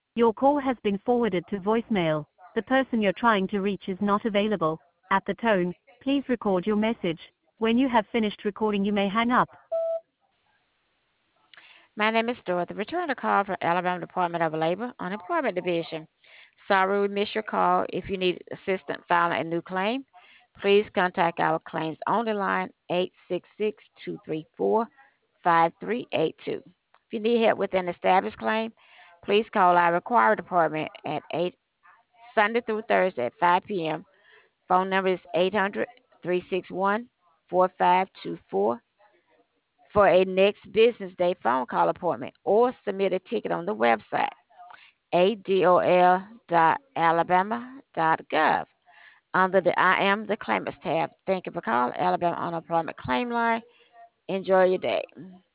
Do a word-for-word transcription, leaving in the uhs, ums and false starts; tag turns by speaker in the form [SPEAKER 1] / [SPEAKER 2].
[SPEAKER 1] Your call has been forwarded to voicemail. The person you're trying to reach is not available. At the tone, please record your message. When you have finished recording, you may hang up.
[SPEAKER 2] My name is Dorothy. Return a call from Alabama Department of Labor Unemployment Division. Sorry we missed your call. If you need assistance filing a new claim, please contact our claims only line eight six six, two three four, five three eight two. If you need help with an established claim, please call our required department at eight Sunday through Thursday at five p m. Phone number is eight hundred, three six one, four five two four for a next business day phone call appointment or submit a ticket on the website a d o l dot alabama dot gov under the I am the claimants tab. Thank you for calling Alabama Unemployment Claim Line. Enjoy your day.